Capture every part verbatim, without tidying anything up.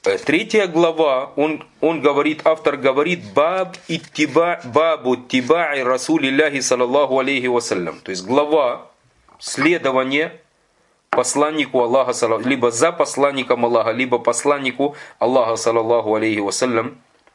Третья глава, он, он говорит, автор говорит, баб иттиба, бабу тиба'i расулилляхи саллаллаху алейхи вассалям. То есть глава следования посланнику Аллаха, либо за посланником Аллаха, либо посланнику Аллаха, саллаллаху алейхи вассалям.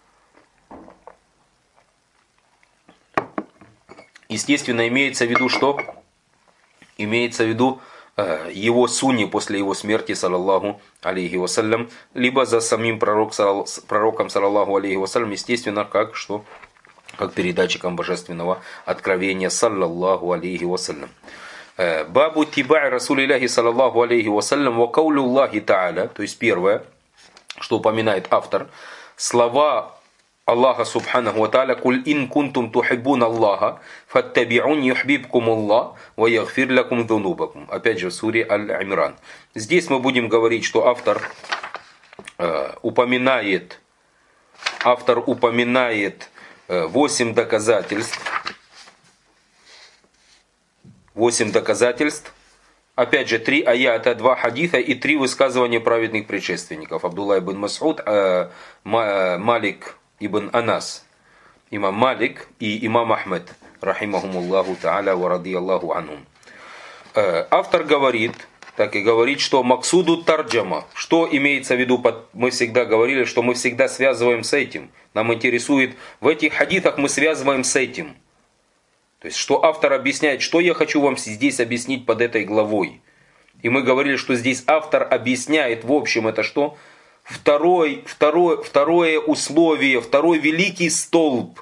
Естественно, имеется в виду что? Имеется в виду его сунне после его смерти, саллаллаху алейхи вассалям, либо за самим пророк, пророком, саллаллаху алейхи вассалям, естественно, как что? Как передатчиком божественного откровения, саллаллаху алейхи вассалям. Бабу тиба'i расулилляхи саллаллаху алейхи вассалям ва каулюллахи та'аля, то есть первое, что упоминает автор, слова Аллаха субханаху ва та'аля: «Куль ин кунтум тухиббун Аллаха, фаттаби'ун юхбибкум Аллах, ва ягфир лакум зунубакум». Опять же в суре Аль-Имран. Здесь мы будем говорить, что автор э, упоминает, автор упоминает э, восемь доказательств, восемь доказательств. Опять же, три аята, два хадиса и три высказывания праведных предшественников. Абдулла ибн Мас'уд, э, Малик ибн Анас, имам Малик и имам Ахмед, рахимахумуллаху та'аля ва радияллаху анхум. Автор говорит, так и говорит, что максуду тарджама, что имеется в виду, мы всегда говорили, что мы всегда связываем с этим. Нам интересует, в этих хадисах мы связываем с этим. То есть, что автор объясняет, что я хочу вам здесь объяснить под этой главой. И мы говорили, что здесь автор объясняет, в общем, это что? Второй, второе, второе условие, второй великий столб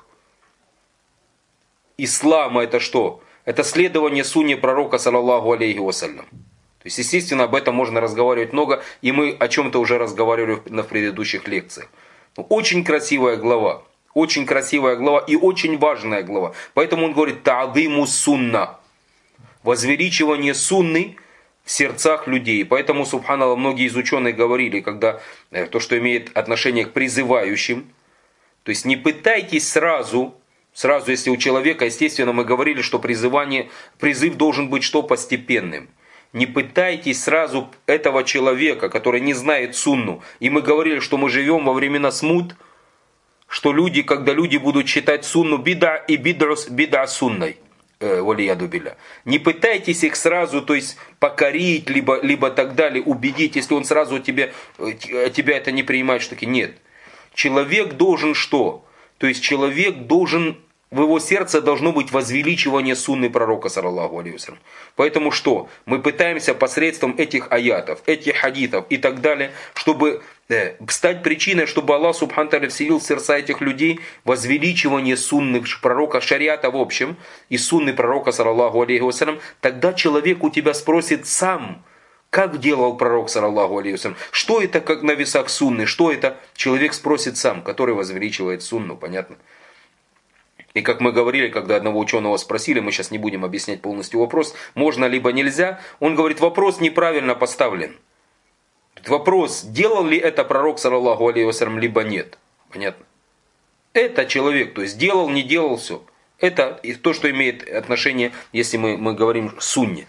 ислама, это что? Это следование сунне пророка, саллаллаху алейхи вассалям. То есть, естественно, об этом можно разговаривать много, и мы о чем-то уже разговаривали на предыдущих лекциях. Очень красивая глава, очень красивая глава и очень важная глава. Поэтому он говорит «та'диму сунна», возвеличивание сунны в сердцах людей. Поэтому, субханаллах, многие из ученых говорили, когда то, что имеет отношение к призывающим, то есть не пытайтесь сразу, сразу, если у человека, естественно, мы говорили, что призывание, призыв должен быть что? Постепенным. Не пытайтесь сразу этого человека, который не знает сунну. И мы говорили, что мы живем во времена смут, что люди, когда люди будут считать сунну бида и бида, бида сунной. Не пытайтесь их сразу, то есть покорить, либо, либо так далее, убедить, если он сразу тебе, тебя это не принимает, что таки нет. Человек должен что? То есть человек должен, в его сердце должно быть возвеличивание сунны пророка, саллаллаху алейхи вассалям. Поэтому что? Мы пытаемся посредством этих аятов, этих хадитов и так далее, чтобы э, стать причиной, чтобы Аллах субхану ва тааля вселил в сердца этих людей возвеличивание сунны пророка, шариата в общем, и сунны пророка, саллаллаху алейхи вассалям. Тогда человек у тебя спросит сам, как делал пророк, саллаллаху алейхи вассалям, что это как на весах сунны, что это? Человек спросит сам, который возвеличивает сунну, понятно? И как мы говорили, когда одного ученого спросили, мы сейчас не будем объяснять полностью вопрос, можно либо нельзя, он говорит, вопрос неправильно поставлен. Вопрос, делал ли это пророк, саллаллаху алейхи вассалям, либо нет. Понятно? Это человек, то есть делал, не делал, все. Это то, что имеет отношение, если мы, мы говорим сунне.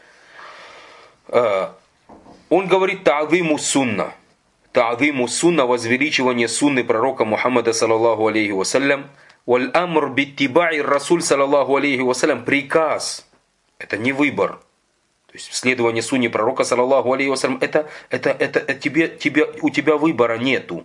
Он говорит та'зиму сунна. Та'зиму сунна, возвеличивание сунны пророка Мухаммада, саллаллаху алейхи вассалям. Валь амр биттиба'i расуль, саллаллаху алейхи вассалям, приказ. Это не выбор. То есть следование сунне пророка, саллаллаху алейхи вассалям, это, это, это, это тебе, тебе, у тебя выбора нету.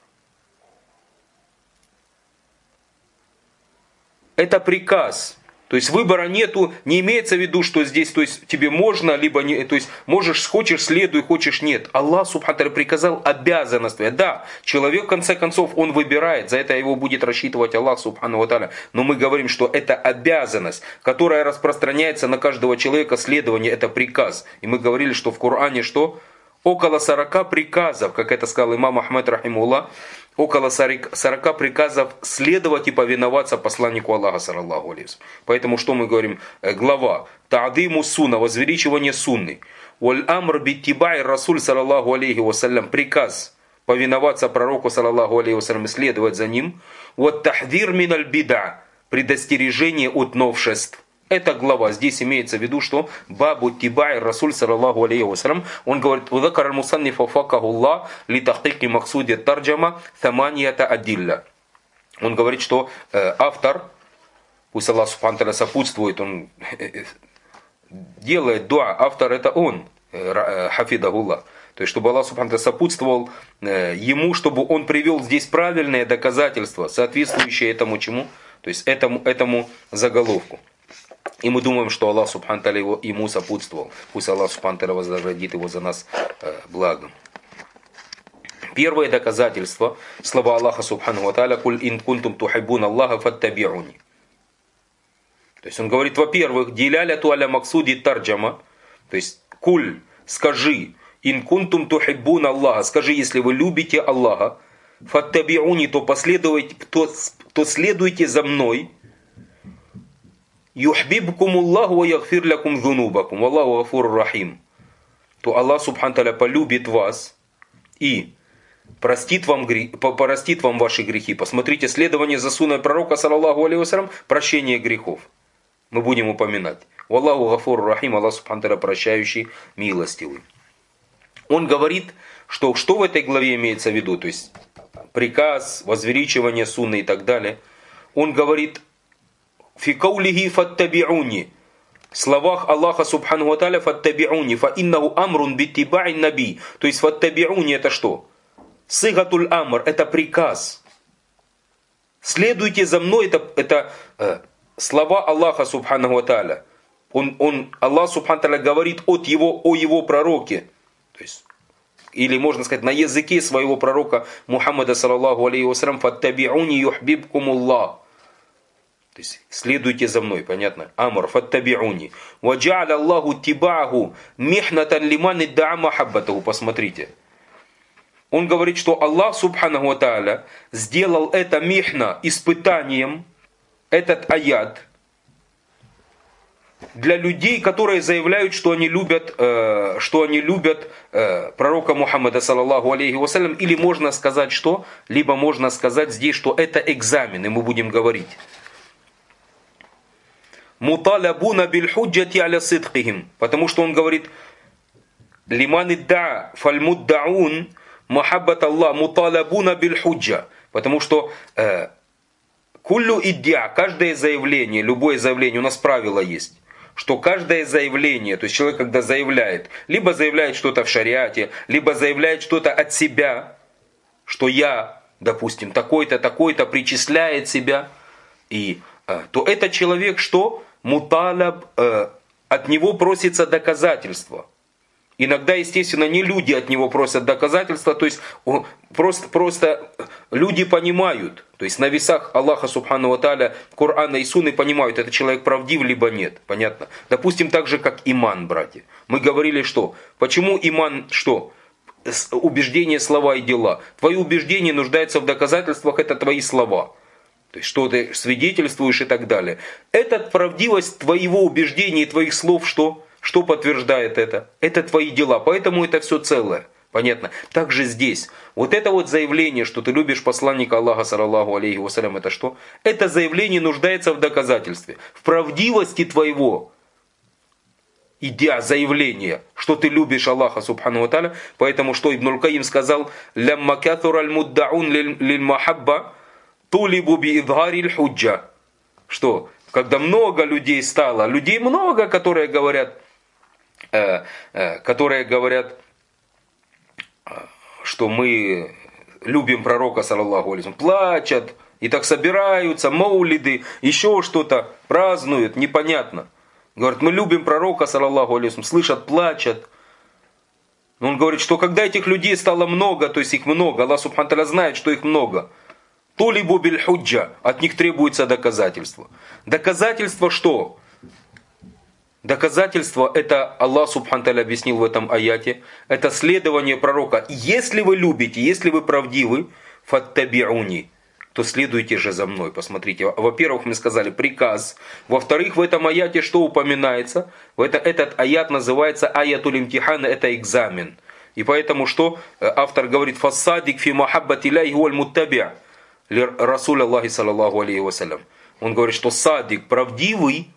Это приказ. То есть выбора нету, не имеется в виду, что здесь, то есть тебе можно, либо не, то есть можешь, хочешь, следуй, хочешь, нет. Аллах субхану ва тааля приказал обязанность. Да, человек в конце концов он выбирает, за это его будет рассчитывать Аллах субхану ва тааля. Но мы говорим, что это обязанность, которая распространяется на каждого человека, следование, это приказ. И мы говорили, что в Коране что? Около сорока приказов, как это сказал имам Ахмед рахимуллах, около сорока приказов следовать и повиноваться посланнику Аллаха, саллаллаху алейхи вассалям. Поэтому что мы говорим? Глава та'диму сунна, возвеличивание сунны. Валь амр биттиба'i расуль, саллаллаху алейхи вассалям, приказ повиноваться пророку, саллаллаху алейхи вассалям, и следовать за ним. Вот тахдир миналь бида, предостережение от новшеств. эта глава, здесь имеется в виду, что бабу тибай Расуль саллаллаху алейхи вассалям, он говорит, «Удакар аль-мусаннифа факахуллах ли тахтики максуди тарджама таманията адилля». Он говорит, что э, автор, пусть Аллах субхану ва тааля сопутствует, он делает дуа, автор это он, э, хафидахуллах. То есть, чтобы Аллах субхану ва тааля сопутствовал э, ему, чтобы он привел здесь правильные доказательства, соответствующие этому чему? То есть, этому, этому заголовку. И мы думаем, что Аллах субхану ва тааля его, ему сопутствовал. Пусть Аллах субхану ва тааля вознаградит его за нас э, благом. Первое доказательство, слова Аллаха субхану ва тааля, «Куль ин кунтум тухиббуна Аллаха фаттаби'уни». То есть он говорит, во-первых, «Диляляту аля максуди тарджама», то есть «Куль», скажи, «Ин кунтум тухиббуна Аллаха», скажи, если вы любите Аллаха, «Фаттаби'уни», то последуйте, то, то следуйте за мной, «Юхбибкум Аллаху ва ягфир лякум зунубакум, Аллаху гафур рахим», то Аллах субхану ва тааля полюбит вас и простит вам, простит вам ваши грехи. Посмотрите, следование за сунной пророка, саллаллаху алейхи вассалям, прощение грехов. Мы будем упоминать. Аллаху гафур рахим, Аллах субхану ва тааля прощающий, милостивый. Он говорит, что что в этой главе имеется в виду, то есть приказ, возвеличивание сунны и так далее. Он говорит, фи каулихи фаттаби'уни, в словах Аллаха субхану ва тааля, фаттаби'уни, фа иннаху амрун биттиба'и наби. То есть фаттаби'уни это что? Сыгатуль амр, это приказ. Следуйте за мной, это, это э, слова Аллаха субхану ва тааля. Он, он, Аллах субхану ва тааля говорит от его, о его пророке. То есть, или можно сказать на языке своего пророка Мухаммада саллаллаху алейхи вассалям, фаттаби'уни юхбибкумуллах. То есть следуйте за мной, понятно? Амр, фаттаби'уни. Ваджа'аля Аллаху тиба'аху михнатан лиман идда'a махаббатаху. Посмотрите. Он говорит, что Аллах субхану ва тааля сделал это михна испытанием, этот аят, для людей, которые заявляют, что они любят, э, что они любят э, пророка Мухаммада саллаллаху алейхи вассалям. Или можно сказать что? Либо можно сказать здесь, что это экзамен, и мы будем говорить. Муталабуна биль худжати аля сидкихим. Потому что он говорит, лиман идда фальмуддаун махаббат Аллах муталабуна биль худжа. Потому что э, куллю иддя, каждое заявление, любое заявление, у нас правило есть, что каждое заявление, то есть человек, когда заявляет, либо заявляет что-то в шариате, либо заявляет что-то от себя, что я, допустим, такой-то, такой-то, причисляет себя, и, э, то этот человек что? Муталаб, э, от него просится доказательство. Иногда, естественно, не люди от него просят доказательства, то есть просто, просто люди понимают, то есть на весах Аллаха субхану ва тааля, Корана и Сунны понимают, этот человек правдив либо нет, понятно? Допустим, так же как иман, братья. Мы говорили, что? Почему иман, что? Убеждение, слова и дела. Твои убеждения нуждаются в доказательствах, это твои слова. То есть, что ты свидетельствуешь и так далее. Это правдивость твоего убеждения и твоих слов, что? Что подтверждает это? Это твои дела, поэтому это все целое. Понятно? Также здесь. Вот это вот заявление, что ты любишь посланника Аллаха, саллаллаху алейхи вассалям, это что? Это заявление нуждается в доказательстве. В правдивости твоего идея, заявления, что ты любишь Аллаха, субхану ва тааля. Поэтому что Ибн Каим сказал, «Лямма катура аль-муддаун лиль-махабба тулибу би-идхариль худжа». Что? Когда много людей стало, людей много, которые говорят, э, э, которые говорят, что мы любим пророка, саллаллаху алейхи, плачут, и так собираются, маулиды, еще что-то, празднуют, непонятно. Говорят, мы любим пророка, саллаллаху алейхи, слышат, плачут. Но он говорит, что когда этих людей стало много, то есть их много, Аллах субхану ва тааля знает, что их много, тулибу биль худжа, от них требуется доказательство. Доказательство что? Доказательство, это Аллах субхану ва тааля объяснил в этом аяте, это следование пророка. Если вы любите, если вы правдивы, фаттаби'уни, то следуйте же за мной. Посмотрите, во-первых, мы сказали приказ. Во-вторых, в этом аяте что упоминается? Это, этот аят называется аятуль имтихана, это экзамен. И поэтому что? Автор говорит, фассадик фи махаббати ляхи валь муттаби' ли расуль Аллахи саллаллаху алейхи вассалям. Он говорит, что садик правдивый,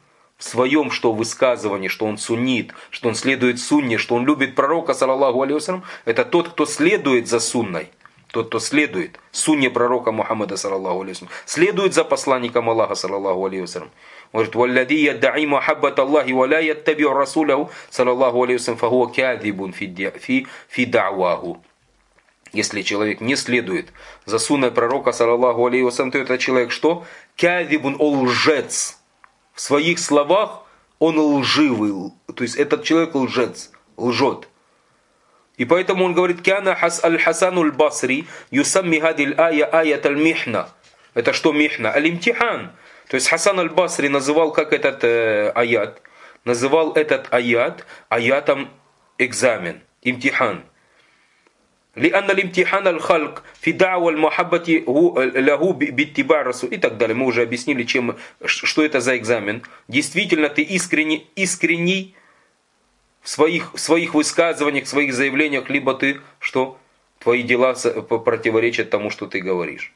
в своем что высказывании, что он суннит, что он следует сунне, что он любит пророка, саллаллаху алейхи вассалям, это тот, кто следует за сунной. Тот, кто следует сунне пророка Мухаммада, саллаллаху алейхи вассалям, следует за посланником Аллаха, саллаллаху алейхи вассалям. Он говорит: «Валлади яддаи махаббат Аллахи ва ла яттаби'у расуляху, саллаллаху алейхи вассалям, фахуа кядибун фи да'ваху». Если человек не следует за сунной пророка, саллаллаху алейхи вассалям, то это человек что? Кядибун, он лжец. В своих словах он лживый. То есть этот человек лжец, лжет. И поэтому он говорит: «Кяна аль-Хасану аль-Басри юсамми хадиль ая аят аль-михна». Это что михна? Аль-имтихан. То есть Хасан аль-Басри называл как этот э, аят? Называл этот аят аятом экзамен, имтихан. لأن الامتحان الخلق في دعوة المحبة له باتباع الرسول и так далее. Мы уже объяснили, чем, что это за экзамен. Действительно, ты искренне, искренний в своих, в своих высказываниях, в своих заявлениях, либо ты, что твои дела противоречат тому, что ты говоришь.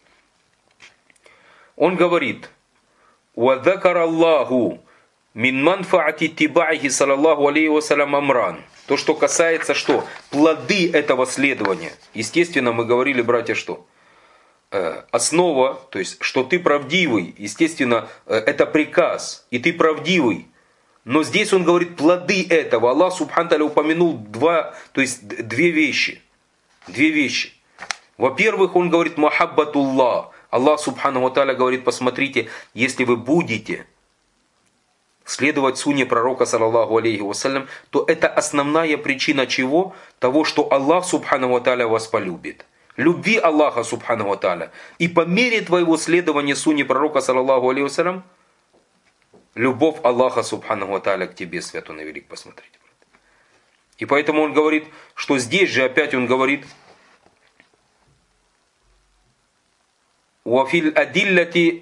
Он говорит: وَذَكَرَ اللَّهُ مِنْ مَنْفَعَةِ اتِّبَاعِهِ صلى الله عليه وسلم أمران. То, что касается что? Плоды этого следования. Естественно, мы говорили, братья, что? Э, основа, то есть, что ты правдивый, естественно, э, это приказ, и ты правдивый. Но здесь он говорит плоды этого. Аллах субхану тааля упомянул два, то есть две вещи. Две вещи. Во-первых, он говорит махаббатуллах. Аллах субхану тааля говорит: посмотрите, если вы будете следовать сунне пророка, саллаллаху алейхи вассалям, то это основная причина чего? Того, что Аллах субхану тааля вас полюбит. Люби Аллаха субхану тааля. И по мере твоего следования сунне пророка, саллаллаху алейхи вассалям, любовь Аллаха субхану тааля к тебе, свят он и велик, посмотрите. И поэтому он говорит, что здесь же опять он говорит: «Уафиль адиллати»,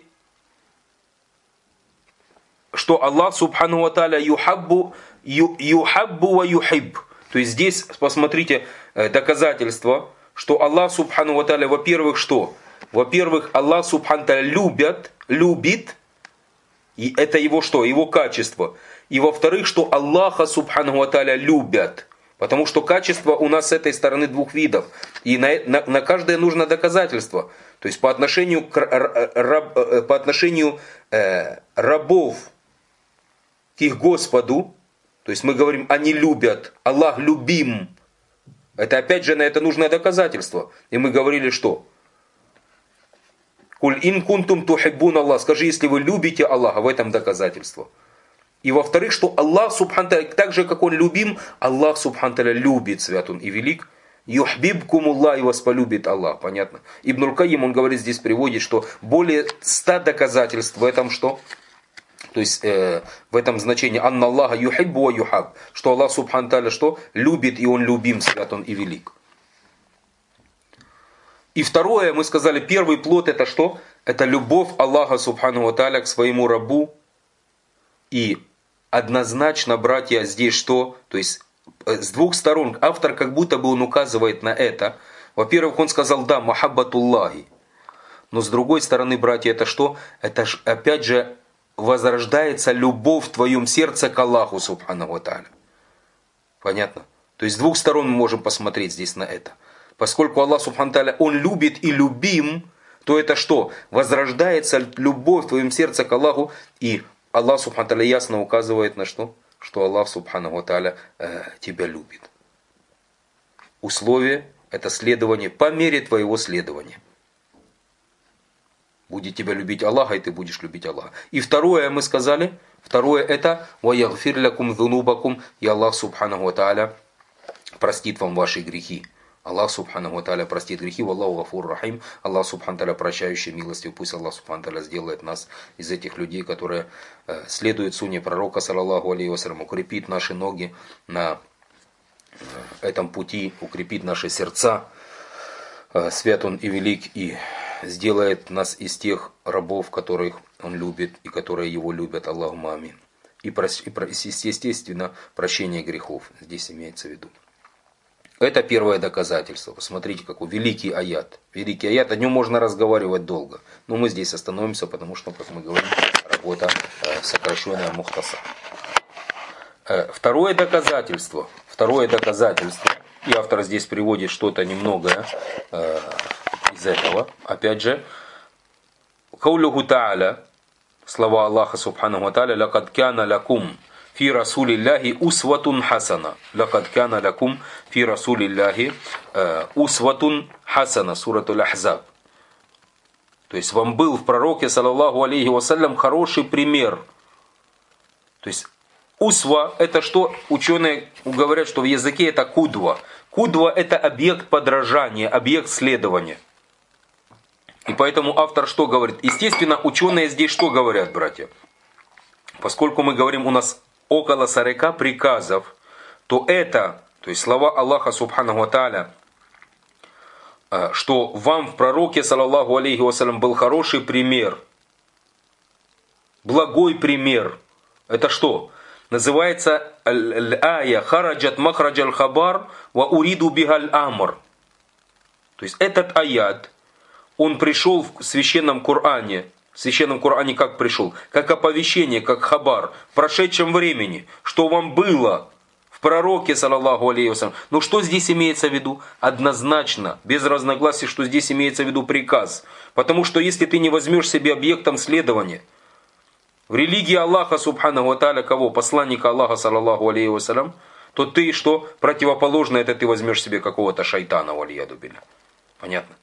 что Аллах субхану ва тааля юхаббу, юхаббу ва юхиб. То есть здесь, посмотрите, доказательство, что Аллах субхану ва тааля, во-первых, что? Во-первых, Аллах субхану ва тааля любит, любит, и это его что? Его качество. И во-вторых, что Аллаха субхану ва тааля любят. Потому что качество у нас с этой стороны двух видов. И на, на, на каждое нужно доказательство. То есть по отношению, к, раб, по отношению э, рабов к их Господу, то есть мы говорим, они любят, Аллах любим. Это опять же на это нужно доказательство. И мы говорили, что? Куль ин кунтум тухиббун Аллах. Скажи, если вы любите Аллаха, в этом доказательство. И во-вторых, что Аллах субхану тааля, так же как Он любим, Аллах субхану тааля любит, свят Он и велик. Юхбибкумуллах, и вас полюбит Аллах. Понятно? Ибн аль-Кайим, он говорит, здесь приводит, что более ста доказательств в этом что? То есть э, в этом значении анна Аллаха юхиббу ва юхаб, что Аллах субхану тааля что? Любит, и Он любим, свят Он и велик. И второе, мы сказали, первый плод это что? Это любовь Аллаха субхану тааля к своему рабу. И однозначно, братья, здесь что? То есть с двух сторон автор как будто бы он указывает на это. Во-первых, он сказал, да, махаббатуллахи. Но с другой стороны, братья, это что? Это ж, опять же возрождается любовь в твоем сердце к Аллаху субхану тааля. Понятно? То есть с двух сторон мы можем посмотреть здесь на это. Поскольку Аллах субхану тааля, Он любит и любим, то это что? Возрождается любовь в твоем сердце к Аллаху. И Аллах субхану тааля ясно указывает на что? Что Аллах субхану тааля э, тебя любит. Условие это следование по мере твоего следования. Будет тебя любить Аллаха, и ты будешь любить Аллаха. И второе мы сказали, второе это وَيَغْفِرْ لَكُمْ ذُنُوبَكُمْ, и Аллах субхану тааля простит вам ваши грехи. Аллах субхану тааля простит грехи. Валлаху гафур рахим. Аллах субхану тааля прощающий, милостивый. Пусть Аллах субхану тааля сделает нас из этих людей, которые э, следуют сунне пророка, саллаллаху алейхи вассалям, укрепит наши ноги на э, этом пути, укрепит наши сердца. Э, свят Он и велик, и сделает нас из тех рабов, которых Он любит и которые Его любят. Аллахумма амин. И, прос, и естественно, прощение грехов здесь имеется в виду. Это первое доказательство. Посмотрите, какой великий аят. Великий аят, о нем можно разговаривать долго. Но мы здесь остановимся, потому что, как мы говорим, Вот это сокращенное мухтасар. Второе доказательство. Второе доказательство. И автор здесь приводит что-то немногое э, из этого. Опять же, каулюху та'аля, слова Аллаха субханаху ва та'аля, лакад кяна лакум фи расулиллахи усватун хасана. Лакад кяна лакум фи расулиллахи усватун хасана. Суратул Ахзаб. То есть вам был в пророке, саллаллаху алейхи вассалям, хороший пример. То есть усва — это что? Ученые говорят, что в языке это кудва. Кудва — это объект подражания, объект следования. И поэтому автор что говорит? Естественно, ученые здесь что говорят, братья? Поскольку мы говорим, у нас около сорока приказов, то это, то есть слова Аллаха субханаху ва тааля, что вам в пророке, саллаллаху алейхи вассалям, был хороший пример, благой пример. Это что? Называется «Аль-ая хараджат махраджаль хабар ва уриду бихаль амр». То есть этот аят, он пришел в священном Коране. В священном Коране как пришел? Как оповещение, как хабар в прошедшем времени. Что вам было в пророке, саллаллаху алейхи вассалям. Но что здесь имеется в виду? Однозначно, без разногласий, что здесь имеется в виду приказ. Потому что если ты не возьмешь себе объектом следования, в религии Аллаха субханаху ва тааля кого? Посланника Аллаха, саллаллаху алейхи вассалям, то ты что? Противоположно это ты возьмешь себе какого-то шайтана, валияду билля. Понятно?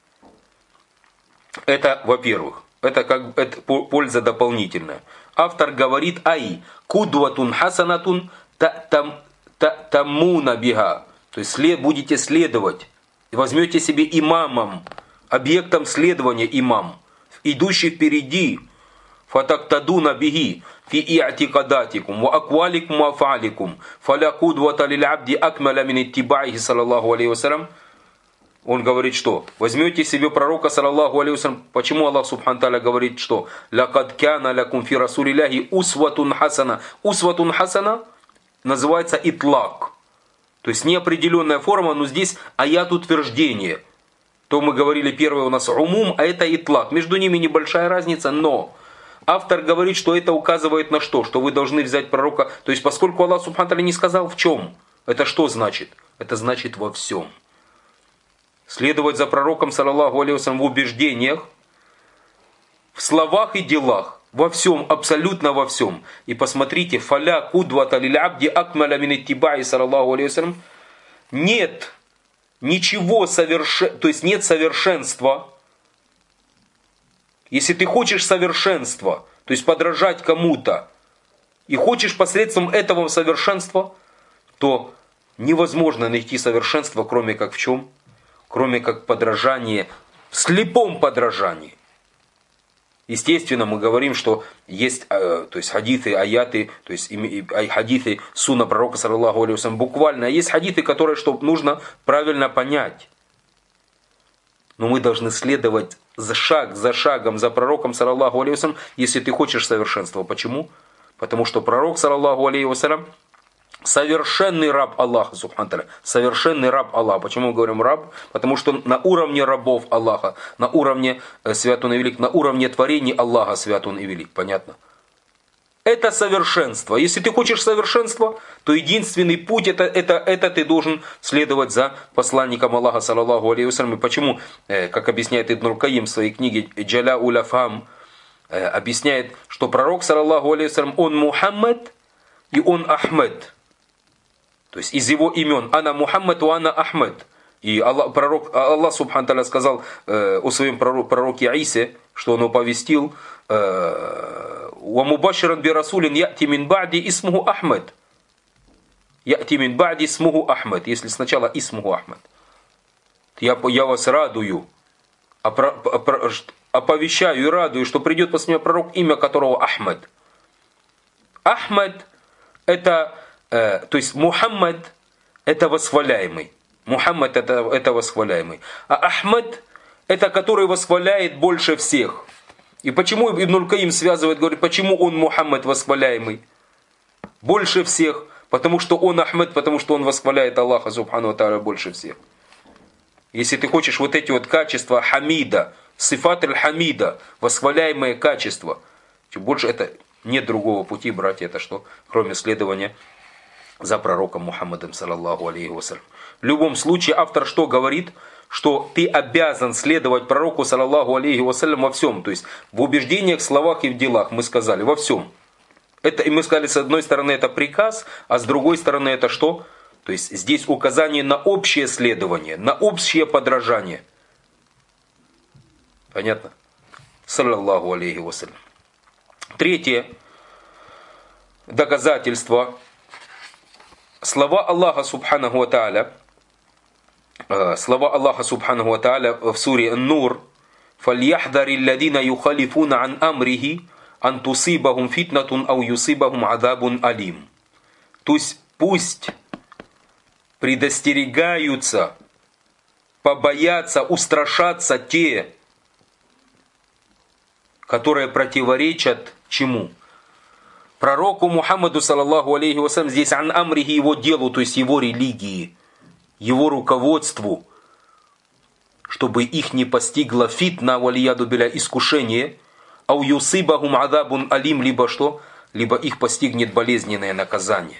Это, во-первых, это как это польза дополнительная. Автор говорит: ай, кудватун хасанатун тамуна биха. То есть след, будете следовать. И возьмете себе имамом, объектом следования имам, идущий впереди. Фатактадуна биги фи и'тикадатикум ва акваликум ва афаликум фаля кудвата лиль абди акмаля мин иттибаихи, саллаллаху алейхи вассалям. Он говорит, что возьмете себе пророка, саллаллаху алейхи вассалям. Почему Аллах субхану тааля говорит, что лакад кяна лакум фи расулилляхи усватун хасана. Усватун хасана называется итлак. То есть неопределенная форма, но здесь аят утверждения. То мы говорили, первое у нас умум, а это итлак. Между ними небольшая разница, но автор говорит, что это указывает на что? Что вы должны взять пророка. То есть поскольку Аллах субхану тааля не сказал в чем, это что значит? Это значит во всем. Следовать за пророком, саллаллаху алейхи вассалям, в убеждениях, в словах и делах. Во всем, абсолютно во всем. И посмотрите, фаля кудвата лиль абди акмаля мин иттибаи, саллаллаху алейхи вассалям. Нет ничего совершенства, то есть нет совершенства. Если ты хочешь совершенства, то есть подражать кому-то, и хочешь посредством этого совершенства, то невозможно найти совершенство, кроме как в чем? Кроме как подражание, в слепом подражании. Естественно, мы говорим, что есть э, то есть хадисы, аяты, то есть э, хадисы сунна пророка, саллаллаху алейхи вассалям, буквально. А есть хадисы, которые что нужно правильно понять. Но мы должны следовать за шаг за шагом за пророком, саллаллаху алейхи вассалям, если ты хочешь совершенства. Почему? Потому что пророк, саллаллаху алейхи вассалям, совершенный раб Аллаха, субхану тааля. Совершенный раб Аллаха. Почему мы говорим раб? Потому что на уровне рабов Аллаха, на уровне свят он и велик, на уровне творений Аллаха свят он и велик. Понятно? Это совершенство. Если ты хочешь совершенства, то единственный путь это, это, это ты должен следовать за посланником Аллаха, саллаллаху алейхи вассалям. Почему, как объясняет Ибн аль-Кайим в своей книге Джаля уль-Афхам, объясняет, что пророк, саллаллаху алейхи вассалям, он Мухаммад и он Ахмед. То есть из его имен «Ана Мухаммад ва ана Ахмед». И Аллах, пророк, Аллах субхану тааля сказал э, о своем пророке Исе, что он оповестил «Ва мубаширан би расулин яти мин ба'ди исмуху Ахмед». Яти мин ба'ди исмуху Ахмед. Если сначала исмуху Ахмед. Я, я вас радую, оповещаю и радую, что придет после меня пророк, имя которого Ахмед. Ахмед это... То есть Мухаммад это восхваляемый. Мухаммад это, это восхваляемый. А Ахмад это который восхваляет больше всех. И почему Ибн аль-Каим связывает, говорит, почему он Мухаммад восхваляемый? Больше всех. Потому что он Ахмад, потому что он восхваляет Аллаха субхану ва тааля больше всех. Если ты хочешь вот эти вот качества Хамида, сифат аль-Хамида, восхваляемые качества, чем больше это Нет другого пути, братья, это что? Кроме следования за пророком Мухаммадом, саллаллаху алейхи вассалям. В любом случае, автор что говорит? Что ты обязан следовать пророку, саллаллаху алейхи вассалям, во всем. То есть в убеждениях, словах и в делах, мы сказали, во всем. Это, и мы сказали, с одной стороны это приказ, а с другой стороны это что? То есть здесь указание на общее следование, на общее подражание. Понятно? Саллаллаху алейхи вассалям. Третье доказательство. Слова Аллаха субханаху ва тааля. Слова Аллаха субханаху ва тааля в суре Ан-Нур. «Фальяхдари алладина юхалифуна ан амрихи ан тусибахум фитнатун ау юсибахум адабун алим». То есть пусть предостерегаются, побоятся, устрашатся те, которые противоречат чему? Пророку Мухаммаду, саллаллаху алейхи вассалям, здесь ан амрихи, его делу, то есть его религии, его руководству, чтобы их не постигла фитна, валияду биля, искушение, ау юсибахум адабун алим, либо что? Либо их постигнет болезненное наказание.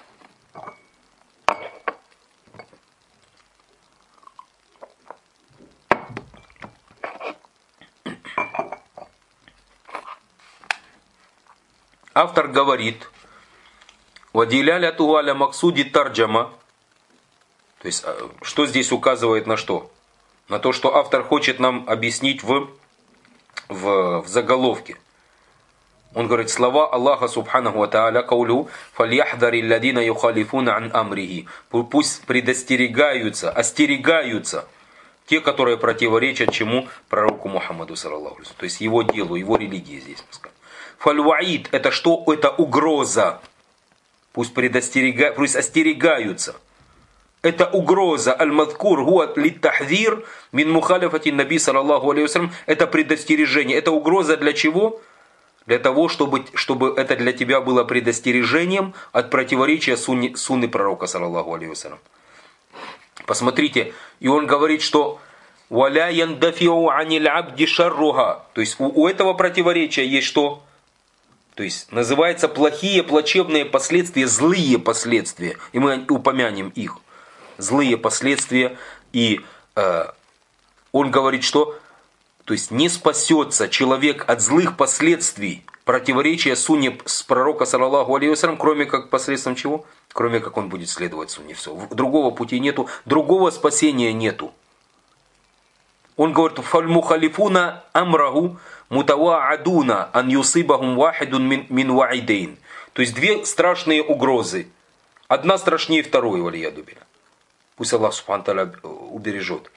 Автор говорит, «Вадиляляту аля максуди тарджама». То есть, что здесь указывает на что? На то, что автор хочет нам объяснить в, в, в заголовке. Он говорит, слова Аллаха субханаху ва тааля, каулю, «Фальяхдари алладина юхалифуна ан амрихи». Пусть предостерегаются, остерегаются те, которые противоречат чему? Пророку Мухаммаду, саллаллаху алейхи. То есть, его делу, его религии здесь, мы скажем. Фаль-ваид — это что? Это угроза. Пусть предостерегаются, пусть остерегаются. Это угроза. Аль-мадкур гуа литтахдир мин мухалифати наби саллаллаху алейхи вассалям. Это предостережение. Это угроза для чего? Для того, чтобы, чтобы это для тебя было предостережением от противоречия сунны, сунны пророка саллаллаху алейхи вассалям. Посмотрите, и он говорит, что «Валя яндафиу аниль абди шарруха». То есть у, у этого противоречия есть что? То есть называется плохие, плачевные последствия, злые последствия. И мы упомянем их. Злые последствия. И э, он говорит, что то есть не спасется человек от злых последствий противоречия сунне с пророка, саллаллаху алейхи вассалям, кроме как посредством чего? Кроме как он будет следовать сунне. Все. Другого пути нету, другого спасения нету. Он говорит, фаль-мухалифуна амраху мутаваадуна ан юсибахум вахидун мин ваидейн. То есть две страшные угрозы. Одна страшнее второй, валияду билля. Пусть Аллах субхану тааля убережет.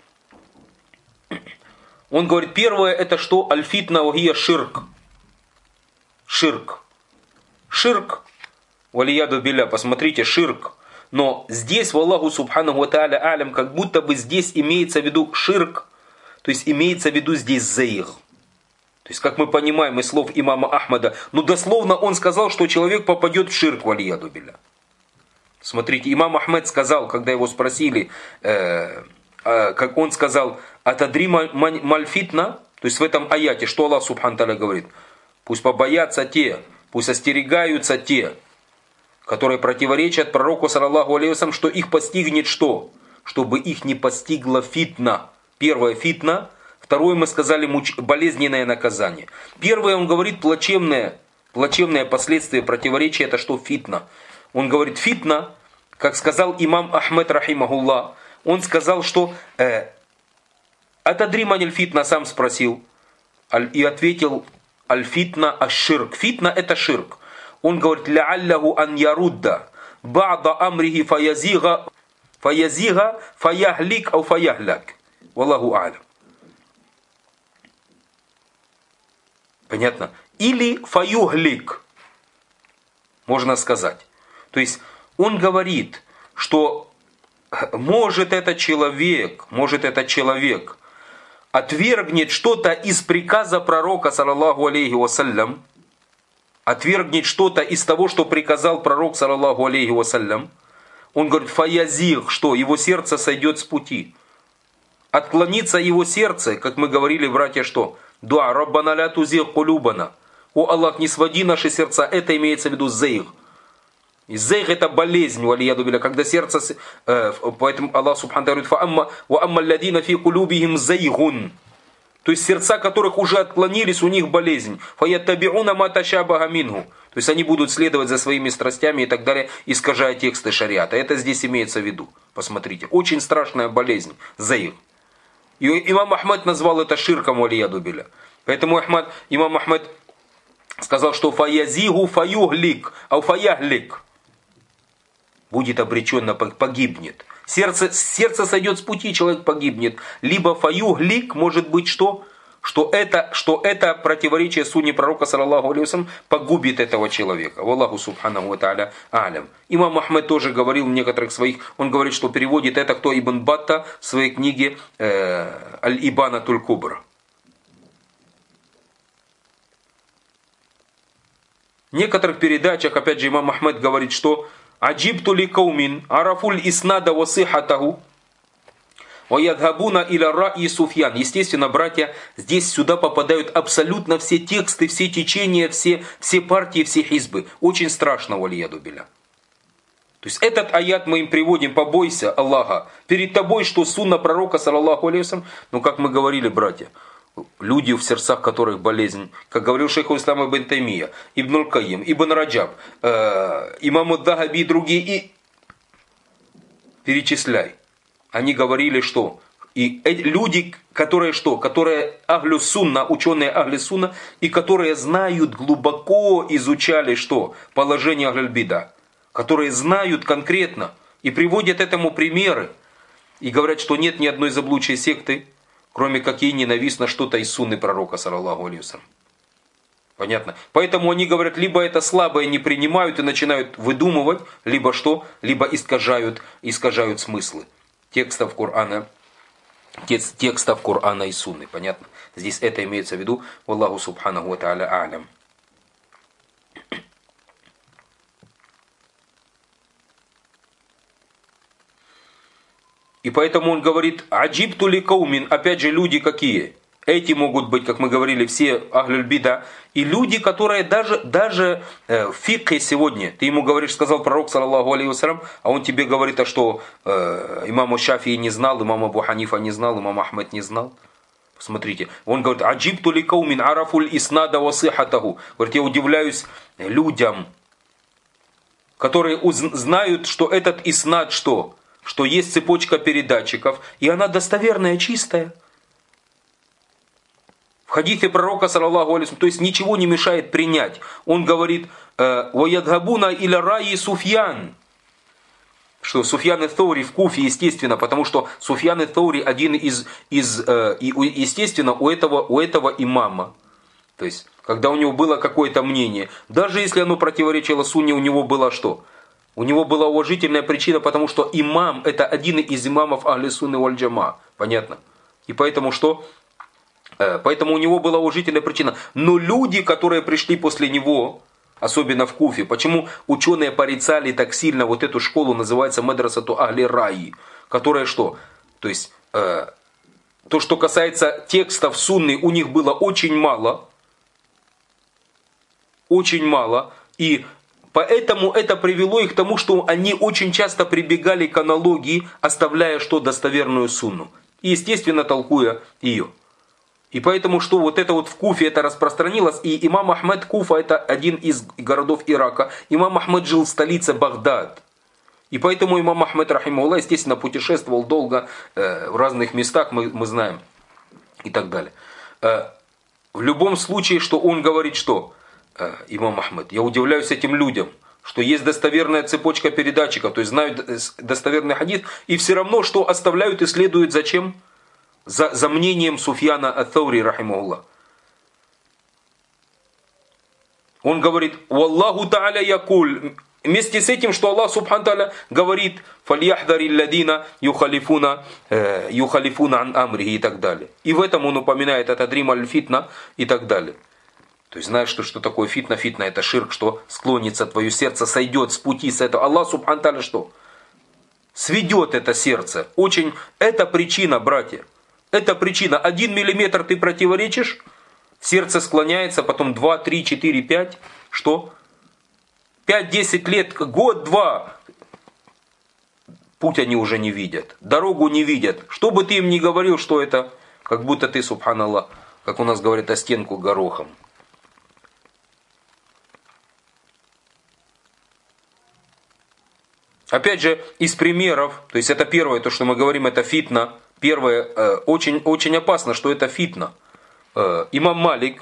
Он говорит, первое это что? Аль-фитна вахия ширк. Ширк. Ширк, валияду билля, посмотрите, ширк. Но здесь, валлаху субханаху ва тааля алям, как будто бы здесь имеется в виду ширк. То есть имеется в виду здесь заиг. То есть, как мы понимаем из слов имама Ахмада, ну дословно он сказал, что человек попадет в ширк, валияду билля. Смотрите, имам Ахмад сказал, когда его спросили, э, э, как он сказал, «Атадри мальфитна», то есть в этом аяте, что Аллах субхану тааля говорит, пусть побоятся те, пусть остерегаются те, которые противоречат пророку, саллаллаху алейхи вассалям, что их постигнет что? Чтобы их не постигла фитна. Первое фитна, второе мы сказали муч... болезненное наказание. Первое он говорит плачевное, плачевное последствие противоречия, это что? Фитна. Он говорит фитна, как сказал имам Ахмад рахимахуллах, он сказал, что э, «Атадри маниль фитна», сам спросил и ответил «Аль-фитна аш-ширк». Фитна это ширк. Он говорит «Ля'аллаху ан ярудда ба'да амрихи фаязига фаязига фаяхлик ау фаяхляк». Валлаху а'лям. Понятно? Или фаюглик, можно сказать. То есть он говорит, что может этот человек, может этот человек отвергнет что-то из приказа пророка, саллаллаху алейхи вассалям, отвергнет что-то из того, что приказал пророк, саллаллаху алейхи вассалям. Он говорит, фаязих, что его сердце сойдет с пути. Отклонится его сердце, как мы говорили, братья, что? Дуа, раббана ля тузигh кулубана. О Аллах, не своди наши сердца. Это имеется в виду зейг. И зейг это болезнь, валияду билля, когда сердце, э, поэтому Аллах субхану говорит, фаамма ва амма алладина фи кулубихим зейгун. То есть сердца которых уже отклонились, у них болезнь. Фаяттабиуна ма ташабаха минху. То есть они будут следовать за своими страстями и так далее, искажая тексты шариата. Это здесь имеется в виду. Посмотрите. Очень страшная болезнь. Зейг. И имам Ахмад назвал это ширком, валияду билля. Поэтому Ахмад, имам Ахмад сказал, что фаязигу фаюглик, а фаяглик. Будет обреченно, погибнет. Сердце, сердце сойдет с пути, человек погибнет. Либо фаюглик, может быть что? Что это, что это противоречие сунне пророка, саллаллаху алейхи вассалям, погубит этого человека. Валлаху субханаху ва тааля алям. Имам Ахмед тоже говорил в некоторых своих, он говорит, что переводит это кто? Ибн Батта в своей книге э, Аль-Ибанатуль Кубра. В некоторых передачах, опять же, имам Ахмед говорит, что «Аджибту ли каумин, арафуль иснада васихатаху, ваядхабуна иля ра'i Суфьян». Естественно, братья, здесь сюда попадают абсолютно все тексты, все течения, все, все партии, все хизбы. Очень страшно, валияду билля. То есть этот аят мы им приводим, побойся Аллаха. Перед тобой, что сунна пророка, саллаллаху алейхи вассалям, ну как мы говорили, братья, люди, в сердцах которых болезнь, как говорил шейх ислам ибн Таймия, Ибн Аль-Каим, Ибн Раджаб, э, имам ад-Дахаби и другие, и перечисляй. Они говорили, что и эти люди, которые что? Которые ахлю сунна, ученые ахли сунна, и которые знают, глубоко изучали что? Положение ахль бида, которые знают конкретно и приводят этому примеры, и говорят, что нет ни одной заблудшей секты, кроме как ей ненавистно что-то из сунны пророка, саллаллаху алейхи вассалям. Понятно? Поэтому они говорят, либо это слабое не принимают и начинают выдумывать, либо что? Либо искажают, искажают смыслы текстов Корана, текст, текстов Корана и сунны. Понятно? Здесь это имеется в виду. Валлаху субханаху ва тааля а'лям. И поэтому он говорит, аджибту ли каумин, опять же, люди какие? Эти могут быть, как мы говорили, все ахлюль бида. И люди, которые даже, даже э, в фикхе сегодня, ты ему говоришь, сказал пророк, саллаллаху алейхи вассалям, а он тебе говорит, а что э, имам Шафии не знал, имам Абу Ханифа не знал, имам Ахмед не знал. Посмотрите, он говорит, аджибту ли каумин, арафуль иснада васихатаху. Говорит, я удивляюсь людям, которые знают, что этот иснад что? Что есть цепочка передатчиков, и она достоверная, чистая. В хадите пророка, саллаллаху алейхи, то есть ничего не мешает принять. Он говорит, «Ваядхабуна иля ра'i Суфьян». Что Суфьян ат-Таури в Куфе, естественно, потому что Суфьян ат-Таури один из, из естественно, у этого, у этого имама. То есть, когда у него было какое-то мнение, даже если оно противоречило сунне, у него было что? У него была уважительная причина, потому что имам это один из имамов ахли сунны валь джама. Понятно? И поэтому что? Поэтому у него была уважительная причина. Но люди, которые пришли после него, особенно в Куфе, почему ученые порицали так сильно вот эту школу, называется мадрасату ахли ра'i, которая что? То есть, э, то, что касается текстов сунны, у них было очень мало. Очень мало. И поэтому это привело их к тому, что они очень часто прибегали к аналогии, оставляя что? Достоверную сунну. И, естественно, толкуя ее. И поэтому, что вот это вот в Куфе это распространилось, и имам Ахмед, Куфа это один из городов Ирака, имам Ахмед жил в столице Багдад. И поэтому имам Ахмед, рахимахуллах, естественно, путешествовал долго э, в разных местах, мы, мы знаем, и так далее. Э, в любом случае, что он говорит, что э, имам Ахмед, я удивляюсь этим людям, что есть достоверная цепочка передатчиков, то есть знают достоверный хадис, и все равно, что оставляют и следуют зачем? За, за мнением Суфьяна ат-Таури, рахимахуллах. Он говорит, «Валлаху та'аля якуль». Вместе с этим, что Аллах субхану та'аля говорит, «Фальяхдари лладина юхалифуна юхалифуна ан амрихи» и так далее. И в этом он упоминает «Атадрим аль-фитна» и так далее. То есть знаешь, что, что такое фитна? Фитна это ширк, что склонится твое сердце, сойдет с пути с этого. Аллах субхану та'аля что? Сведет это сердце. Очень, это причина, братья. Это причина. Один миллиметр ты противоречишь, Сердце склоняется, потом два, три, четыре, пять. Что? пять-десять лет, год-два. Путь они уже не видят. Дорогу не видят. Что бы ты им ни говорил, что это, как будто ты, субханаллах, как у нас говорят, о стенку горохом. Опять же, из примеров, то есть это первое, то, что мы говорим, это фитна. Первое, э, очень, очень опасно, что это фитна. Э, имам Малик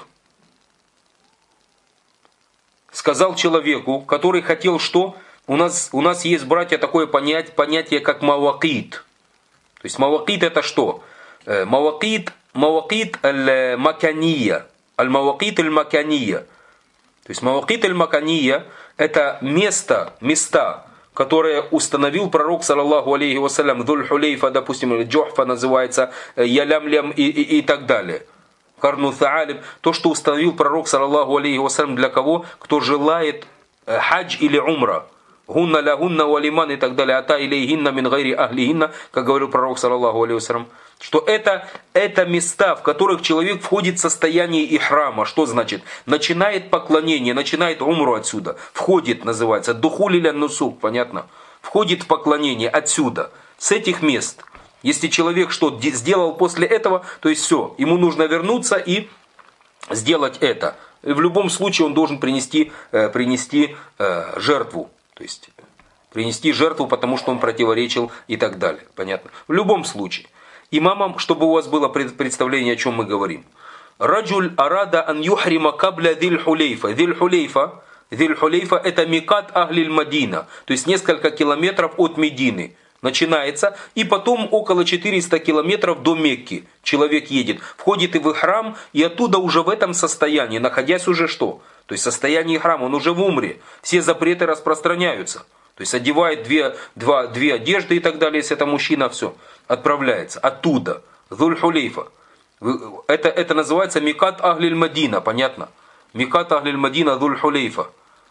сказал человеку, который хотел что? У нас, у нас есть, братья, такое понятие, понятие как мавакит. То есть мавакит это что? Э, мавакит, мавакит аль-макания. Аль-мавакит аль-макания. То есть мавакит аль-макания это место, места, которое установил пророк, саллаллаху алейхи вассалям, Дзуль-Хулейфа, допустим, или Джохфа называется, Ялям-Лям и, и, и так далее. Карну Таалиб, то, что установил пророк, саллаллаху алейхи вассалям, для кого? Кто желает хадж или умра. Гунна ля гунна валиман и так далее. Ата илейхинна мин гайри ахлихинна, как говорил пророк, саллаллаху алейхи вассалям. Что это, это места, в которых человек входит в состояние ихрама. Что значит? Начинает поклонение, начинает умру отсюда. Входит, называется, духули ля нусук, понятно? Входит в поклонение отсюда, с этих мест. Если человек что сделал после этого, то есть все, ему нужно вернуться и сделать это. И в любом случае он должен принести, э, принести э, жертву. То есть принести жертву, потому что он противоречил и так далее. Понятно? В любом случае. Имамам, чтобы у вас было представление, о чем мы говорим. Раджуль арада ан юхрима кабля Дзуль-Хулейфа. Дзуль-Хулейфа, Дзуль-Хулейфа это микат ахлиль Мадина. То есть несколько километров от Медины. Начинается, и потом около четырёхсот километров до Мекки человек едет, входит и в храм, и оттуда уже в этом состоянии, находясь уже что? То есть в состоянии храма, он уже в умре, все запреты распространяются. То есть одевает две, два, две одежды и так далее, если это мужчина, все, отправляется оттуда, Дзуль-Хулейфа. Это, это называется Микат Ахлиль Мадина, понятно? Микат Ахлиль Мадина Дзуль-Хулейфа.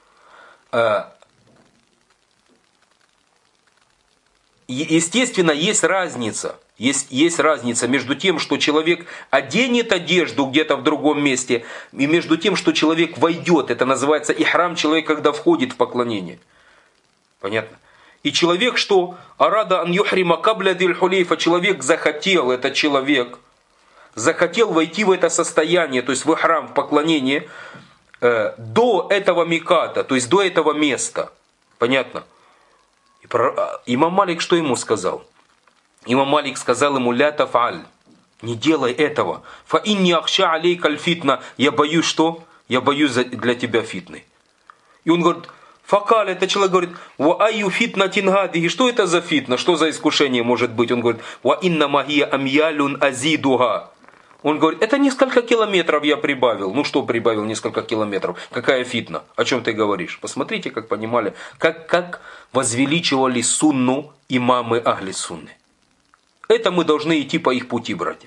Естественно, есть разница. Есть, есть разница между тем, что человек оденет одежду где-то в другом месте, и между тем, что человек войдет. Это называется ихрам, человек, когда входит в поклонение. Понятно? И человек, что арада ан юхрима кабля Дзуль-Хулейфа, человек захотел, этот человек, захотел войти в это состояние, то есть в ихрам, в поклонение, э, до этого миката, то есть до этого места. Понятно? Имам Малик что ему сказал? Имам Малик сказал ему: ля тафаль, не делай этого. Фа инни ахша алейка аль фитна, я боюсь что? Я боюсь для тебя фитны. И он говорит: факаль, это человек говорит: ва айю фитна тингадихи, что это за фитна, что за искушение может быть? Он говорит: ва инна магия амьялюн азидуга. Он говорит: это несколько километров я прибавил. Ну что прибавил несколько километров? Какая фитна? О чем ты говоришь? Посмотрите, как понимали, как, как возвеличивали сунну имамы Ахли Сунны. Это мы должны идти по их пути, братья.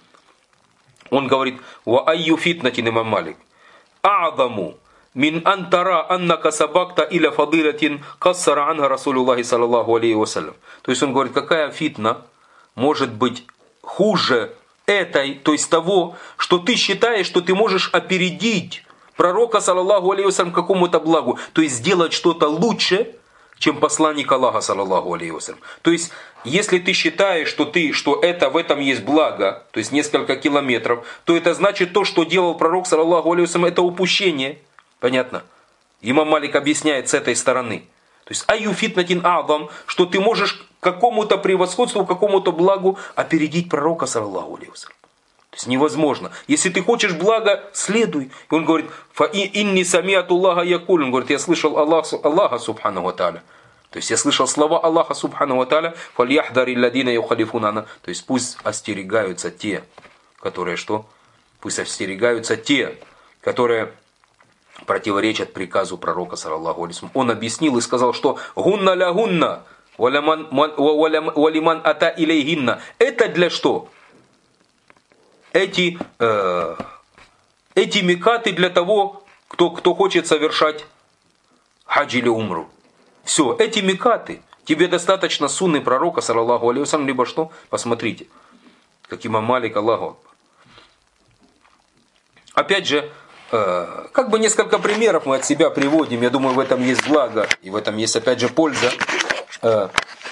Он говорит: ва айю фитнатин, имам Малик, а'заму мин антара аннака сабакта иля фадилатин кассара анха Расулуллахи саллаллаху алейхи вассалям. То есть он говорит, какая фитна может быть хуже этой, то есть того, что ты считаешь, что ты можешь опередить пророка, саллаллаху алейхи вассалям, какому-то благу, то есть сделать что-то лучше, чем посланник Аллаха, саллаллаху алейхи вассалям. То есть, если ты считаешь, что, ты, что это, в этом есть благо, то есть несколько километров, то это значит то, что делал пророк, саллаллаху алейхи вассалям, это упущение. Понятно? Имам Малик объясняет с этой стороны. То есть, аю фитнатин а'зам, что ты можешь какому-то превосходству, какому-то благу опередить пророка, саллаллаху алейхи вассалям. То есть невозможно. Если ты хочешь блага, следуй. И он говорит: фа инни самиату Аллаха якуль. Он говорит: я слышал Аллаха, Аллаха субхану ва тааля. То есть я слышал слова Аллаха субхану ва тааля: фальяхдари ладина юхалифунана. То есть пусть остерегаются те, которые что? Пусть остерегаются те, которые противоречат приказу пророка, саллаллаху алейхи вассалям. Он объяснил и сказал, что гунна ля гунна валиман ата илейгинна. Это для что? Эти, э, эти микаты для того, кто, кто хочет совершать хадж или умру. Все, эти микаты. Тебе достаточно сунны пророка, саллаллаху алейхи вассалям, либо что? Посмотрите, как имам Малик, Аллаху Акбар. опять же, э, как бы несколько примеров мы от себя приводим. Я думаю, в этом есть благо и в этом есть, опять же, польза. Э,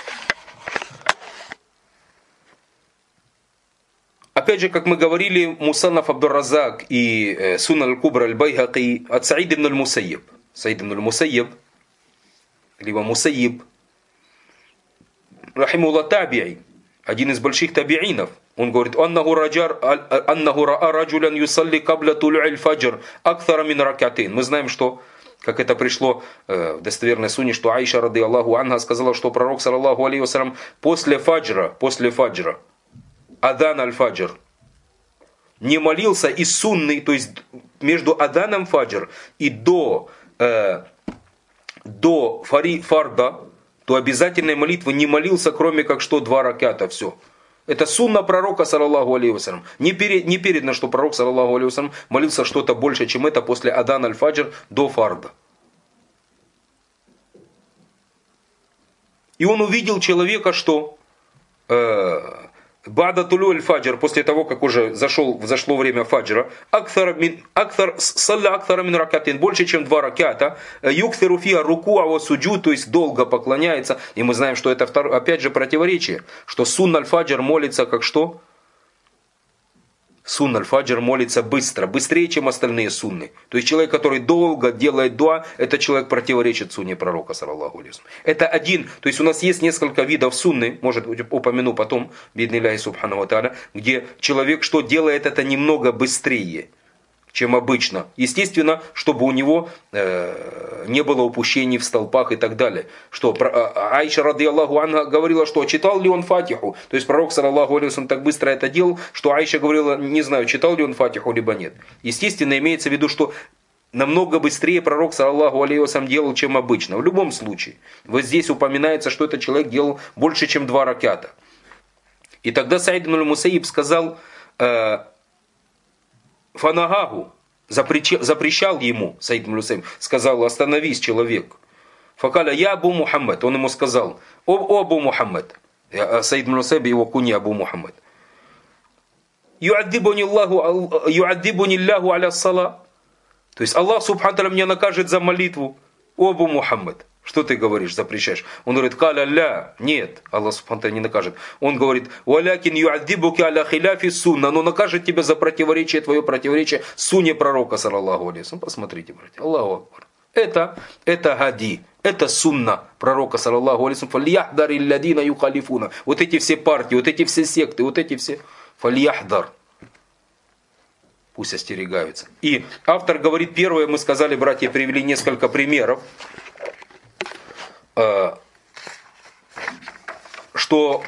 Опять же, как мы говорили, Мусаннаф Абдур-Разак и э, Сунан аль-Кубра аль-Байхаки от Саид ибн аль-Мусайиб. Саид ибн аль-Мусайиб, либо Мусайиб, рахимуллах, таби'и, один из больших таби'инов. Он говорит: «Аннаху раа раджулян юсалли кабля тулю'иль фаджр акthара мин рак'атейн». Мы знаем, что, как это пришло э, в достоверной сунне, что Аиша, рады Аллаху анха, сказала, что пророк, саллаллаху алейхи вассалям, после фаджра, после фаджра, адан аль-фаджр, не молился из сунны, то есть между аданом фаджр и до, э, до фари фарда, то обязательной молитвы не молился, кроме как что два раката, все. Это сунна пророка, саллаллаху алейхи вассалям. Не, перед, не передано, что пророк, саллаллаху алейхи вассалям, молился что-то больше, чем это после адан аль-фаджр до фарда. И он увидел человека, что э, бада тулю аль-фаджр, после того, как уже зашел, взошло время фаджра, акthар мин, акthар, салля акthара мин ракатин, больше, чем два раката, юктиру фиа руку ава суджуд, то есть долго поклоняется. И мы знаем, что это второе, опять же противоречие, что сунна аль-фаджр молится как что? Сунна аль-фаджр молится быстро, быстрее, чем остальные сунны. То есть человек, который долго делает дуа, это человек противоречит сунне пророка, саллаллаху алейхи вассалям. Это один, то есть у нас есть несколько видов сунны, может быть, упомяну потом, биднилляхи субхану ва тааля, где человек что делает это немного быстрее, чем обычно. Естественно, чтобы у него э, не было упущений в столпах и так далее. Что Аиша, рады Аллаху анха, говорила, что читал ли он фатиху. То есть пророк, саллаллаху алейхи вассалям, так быстро это делал, что Аиша говорила, не знаю, читал ли он фатиху, либо нет. Естественно, имеется в виду, что намного быстрее пророк, саллаллаху алейхи вассалям, делал, чем обычно. В любом случае. Вот здесь упоминается, что этот человек делал больше, чем два раката. И тогда Саид ибн аль-Мусайиб сказал... Э, Фанагаху, запрещал ему, Саид ибн аль-Мусайиб, сказал: остановись, человек. Факаля, я Абу Мухаммад, он ему сказал: о, о Абу Мухаммад, Саид ибн аль-Мусайиб, его куни Абу Мухаммад. Юаддибуни Аллаху аля сала. То есть Аллах субхану тааля меня накажет за молитву. О Абу Мухаммад, что ты говоришь, запрещаешь? Он говорит: каля ля, нет, Аллах субхану тааля не накажет. Он говорит: валякин юаддибуки аля хиляфи сунна, но накажет тебя за противоречие, твое противоречие сунне пророка, саллаллаху алейхи вассалям. Посмотрите, братья, Аллаху акбар. Это, это хади, это сунна пророка, саллаллаху алейхи вассалям. Фальяхдар илладина юхалифуна. Вот эти все партии, вот эти все секты, вот эти все. Фальяхдар. Пусть остерегаются. И автор говорит, первое, мы сказали, братья, привели несколько примеров, что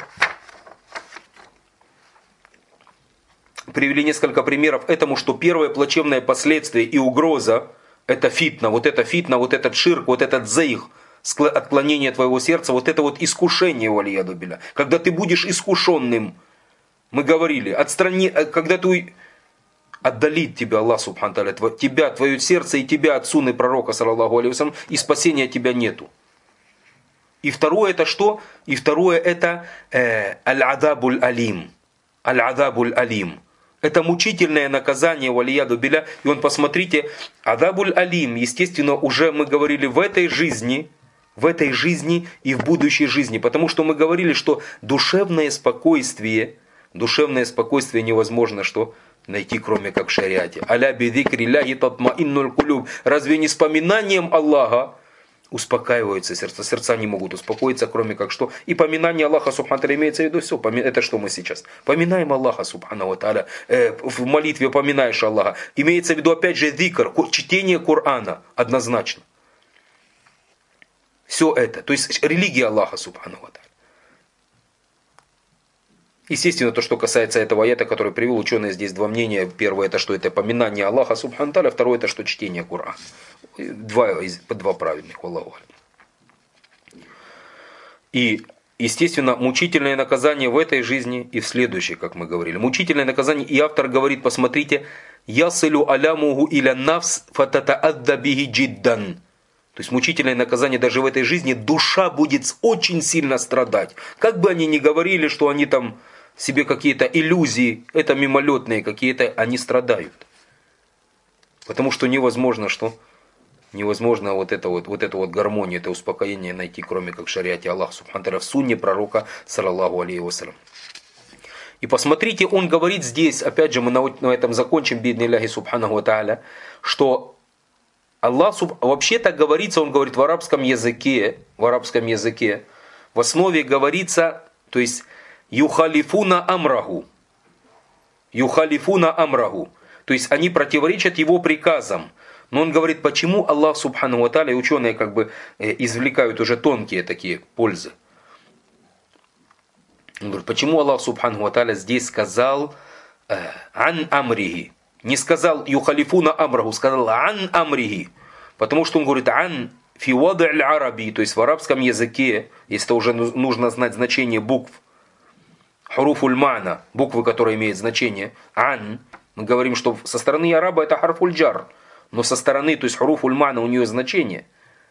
привели несколько примеров этому, что первое плачевное последствие и угроза это фитна, вот это фитна, вот этот ширк, вот этот зейх, отклонение твоего сердца, вот это вот искушение, валияду билля. Когда ты будешь искушенным, мы говорили, отстрани, когда ты отдалит тебя Аллах субхану тааля, тебя, твое сердце и тебя от сунны пророка, саллаллаху алейхи вассалям, и спасения тебя нету. И второе это что? И второе это э, аль-адабуль алим. Аль-адабуль алим. Это мучительное наказание, валияду билля. И он, посмотрите, адабуль алим, естественно, уже мы говорили в этой жизни, в этой жизни и в будущей жизни. Потому что мы говорили, что душевное спокойствие, душевное спокойствие невозможно что найти, кроме как в шариате. Аля бидикри ляхи татмаиннуль кулюб. Разве не с поминанием Аллаха успокаиваются сердца? Сердца не могут успокоиться, кроме как что. И поминание Аллаха субхану тааля имеется в виду все. Это что мы сейчас? Поминаем Аллаха субхану тааля. Э, в молитве поминаешь Аллаха. Имеется в виду опять же зикр, чтение Корана однозначно. Все это. То есть религия Аллаха субхану тааля. Естественно, то, что касается этого аята, который привел ученые, здесь два мнения. Первое, это что это поминание Аллаха субхану тааля. Второе, это что чтение Корана. Два, два правильных, Аллаху. И, естественно, мучительное наказание в этой жизни и в следующей, как мы говорили. Мучительное наказание, и автор говорит, посмотрите, «Ясылю алямуху иля нафс фататаадда биги джиддан». То есть мучительное наказание даже в этой жизни, душа будет очень сильно страдать. Как бы они ни говорили, что они там себе какие-то иллюзии, это мимолетные какие-то, они страдают. Потому что невозможно что? Невозможно вот это вот, вот эту вот гармонию, это успокоение найти, кроме как в шариате Аллаха субхану ва тааля, в сунне пророка, саллаллаху алейхи вассалям. И посмотрите, он говорит здесь, опять же, мы на, на этом закончим, биднилляхи субхану ва тааля, что Аллах, вообще-то говорится, он говорит в арабском языке, в арабском языке, в основе говорится, то есть, юхалифуна амраху, юхалифуна амраху, то есть, они противоречат его приказам. Но он говорит, почему Аллах субхану ва тааля, и ученые как бы извлекают уже тонкие такие пользы. Он говорит, почему Аллах субхану ва тааля здесь сказал ан амрихи, не сказал юхалифуна амраху, сказал ан амрихи, потому что он говорит ан фи вады аль араби, то есть в арабском языке, если уже нужно знать значение букв, харуфуль мана, буквы, которые имеют значение, ан, мы говорим, что со стороны араба это харфуль джар, но со стороны, то есть харуфуль мана, у нее значение.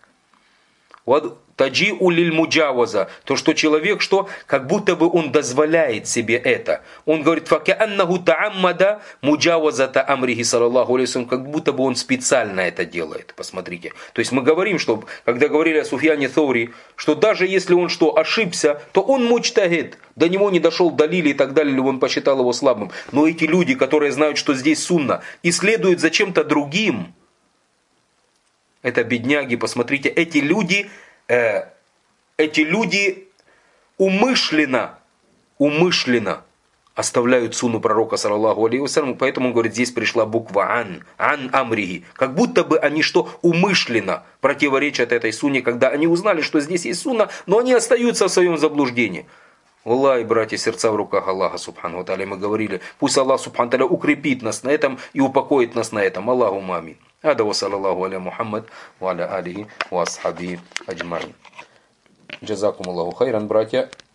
Таджи улиль муджаваза, то что человек, что как будто бы он дозволяет себе это. Он говорит, факааннаху тааммада муджавазата амрихи саллаллаху алейхи вассалям, как будто бы он специально это делает. Посмотрите. То есть мы говорим, что когда говорили о Суфьяне Thawri, что даже если он что ошибся, то он муджтагид, до него не дошел далили и так далее, или он посчитал его слабым. Но эти люди, которые знают, что здесь сунна, и следуют за чем-то другим, это бедняги, посмотрите, эти люди, э, эти люди умышленно, умышленно оставляют сунну пророка, саллаллаху алейхи вассалям, поэтому он говорит, здесь пришла буква ан, ан амрихи, как будто бы они что, умышленно противоречат этой сунне, когда они узнали, что здесь есть сунна, но они остаются в своем заблуждении. Аллах, братья, сердца в руках Аллаха субхану ва тааля, мы говорили, пусть Аллах субхану ва тааля укрепит нас на этом и упокоит нас на этом. Аллаху амин. هذا وصلى الله على محمد وعلى آله وأصحابه أجمعين. جزاكم الله خيرا, братья.